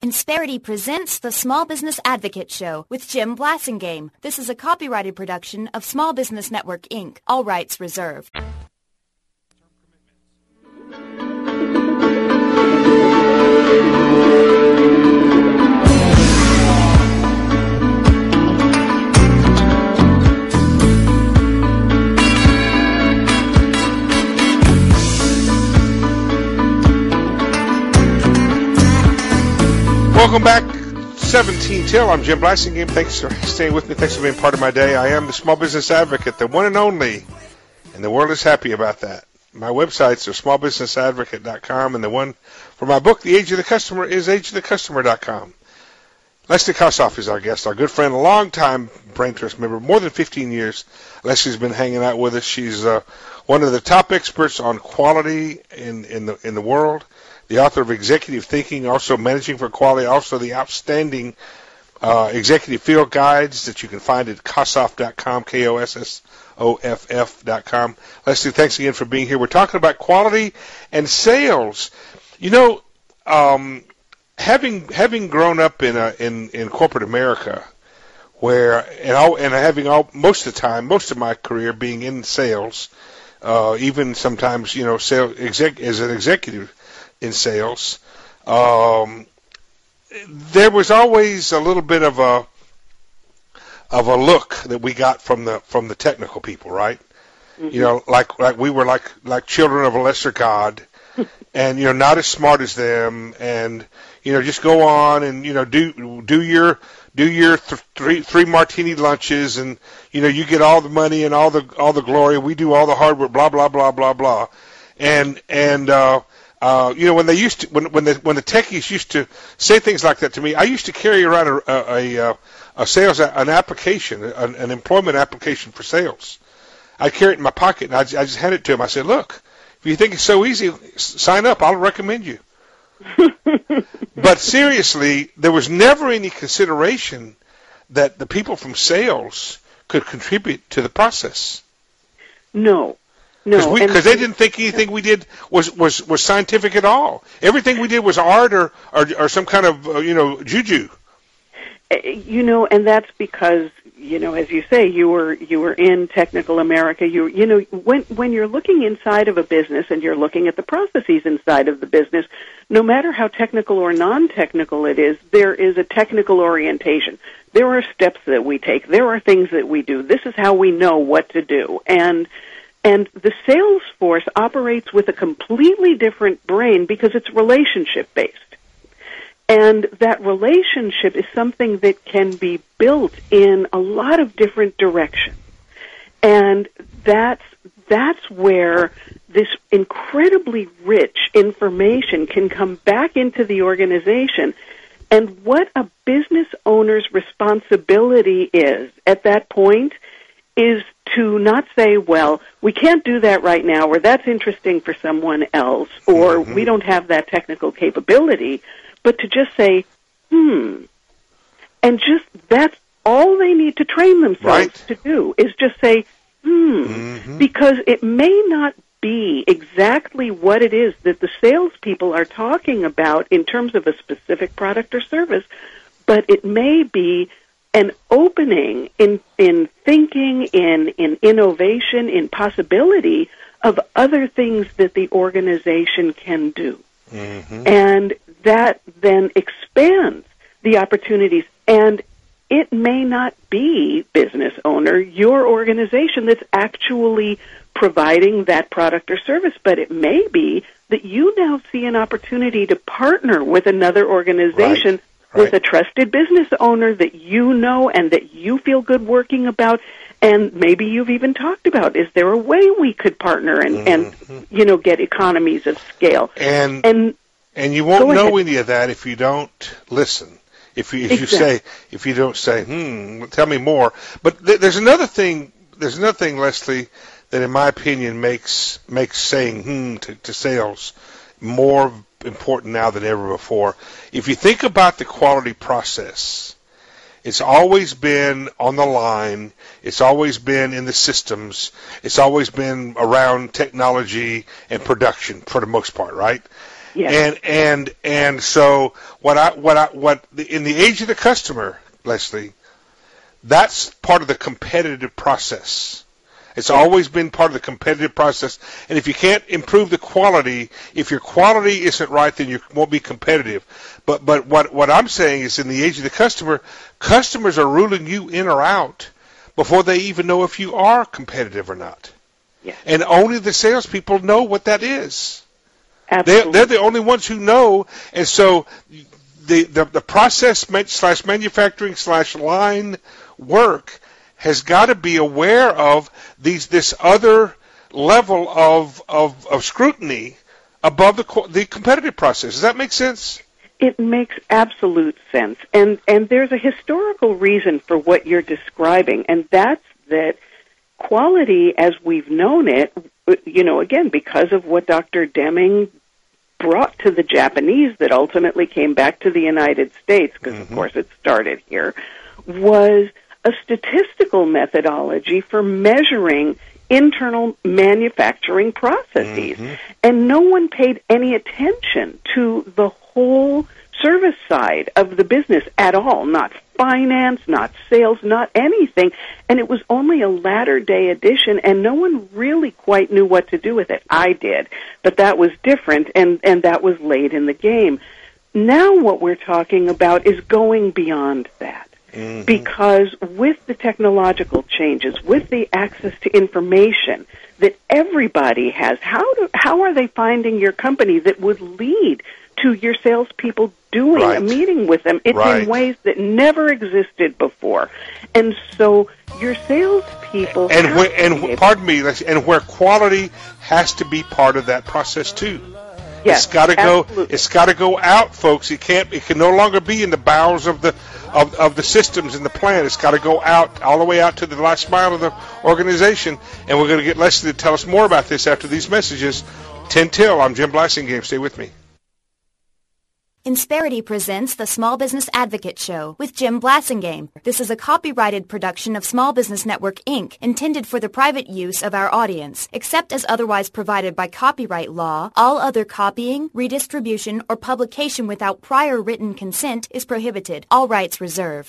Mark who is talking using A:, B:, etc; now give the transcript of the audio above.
A: Insperity presents the Small Business Advocate Show with Jim Blasingame. This is a copyrighted production of Small Business Network, Inc. All rights reserved.
B: Welcome back, 17 Till. I'm Jim Blasingame. Thanks for staying with me. Thanks for being part of my day. I am the Small Business Advocate, the one and only, and the world is happy about that. My websites are smallbusinessadvocate.com, and the one for my book, The Age of the Customer, is ageofthecustomer.com. Leslie Kossoff is our guest, our good friend, a long-time Brain Trust member, more than 15 years. Leslie's been hanging out with us. She's one of the top experts on quality in the world. The author of Executive Thinking, also Managing for Quality, also the outstanding executive field guides that you can find at Kossoff.com, Kossoff.com. Leslie, thanks again for being here. We're talking about quality and sales. You know, having grown up in corporate America, where most of my career being in sales, even sometimes as an executive in sales, there was always a little bit of a look that we got from the technical people, right? Mm-hmm. Like we were like children of a lesser god, and not as smart as them, and just go on and do your three martini lunches, and you get all the money and all the glory. We do all the hard work, blah blah blah blah blah, and when they used to, when the techies used to say things like that to me, I used to carry around an application, an employment application for sales. I carry it in my pocket, and I just hand it to him. I said, "Look, if you think it's so easy, sign up. I'll recommend you." But seriously, there was never any consideration that the people from sales could contribute to the process.
C: No.
B: Because they didn't think anything we did was scientific at all. Everything we did was art or some kind of juju.
C: And that's because as you say, you were in technical America. When you're looking inside of a business and you're looking at the processes inside of the business, no matter how technical or non-technical it is, there is a technical orientation. There are steps that we take. There are things that we do. This is how we know what to do. And the sales force operates with a completely different brain because it's relationship-based. And that relationship is something that can be built in a lot of different directions. And that's where this incredibly rich information can come back into the organization. And what a business owner's responsibility is at that point is to not say, well, we can't do that right now, or that's interesting for someone else, or mm-hmm. we don't have that technical capability, but to just say, and just that's all they need to train themselves to do is just say, mm-hmm. because it may not be exactly what it is that the salespeople are talking about in terms of a specific product or service, but it may be an opening in thinking, in innovation, in possibility of other things that the organization can do. Mm-hmm. And that then expands the opportunities. And it may not be, business owner, your organization that's actually providing that product or service, but it may be that you now see an opportunity to partner with another organization with a trusted business owner that you know and that you feel good working about, and maybe you've even talked about, is there a way we could partner and get economies of scale?
B: And you won't know any of that if you don't listen. If you don't say, tell me more. But there's another thing, Leslie, that in my opinion makes saying to sales more important now than ever before. If you think about the quality process, it's always been on the line. It's always been in the systems. It's always been around technology and production for the most part, right?
C: Yes.
B: And so in the age of the customer, Leslie, that's part of the competitive process. It's always been part of the competitive process. And if you can't improve the quality, if your quality isn't right, then you won't be competitive. But what I'm saying is, in the age of the customer, customers are ruling you in or out before they even know if you are competitive or not.
C: Yes.
B: And only the salespeople know what that is.
C: Absolutely.
B: They're the only ones who know. And so the process / manufacturing / line work has got to be aware of this other level of scrutiny above the competitive process. Does that make sense?
C: It makes absolute sense. And there's a historical reason for what you're describing, and that's that quality as we've known it, again, because of what Dr. Deming brought to the Japanese that ultimately came back to the United States, because, of course, it started here, was a statistical methodology for measuring internal manufacturing processes. And no one paid any attention to the whole service side of the business at all, not finance, not sales, not anything. And it was only a latter-day addition, and no one really quite knew what to do with it. I did, but that was different, and that was late in the game. Now what we're talking about is going beyond that. Because with the technological changes, with the access to information that everybody has, how are they finding your company that would lead to your salespeople doing a meeting with them? It's in ways that never existed before. And so your salespeople
B: pardon me, and where quality has to be part of that process too.
C: Yes,
B: it's got to go. It's got to go out, folks. It can no longer be in the bowels of the systems in the plant. It's got to go out, all the way out to the last mile of the organization. And we're going to get Leslie to tell us more about this after these messages. 10 till. I'm Jim Blasingame. Stay with me.
A: Insperity presents the Small Business Advocate Show with Jim Blasingame. This is a copyrighted production of Small Business Network, Inc., intended for the private use of our audience. Except as otherwise provided by copyright law, all other copying, redistribution, or publication without prior written consent is prohibited. All rights reserved.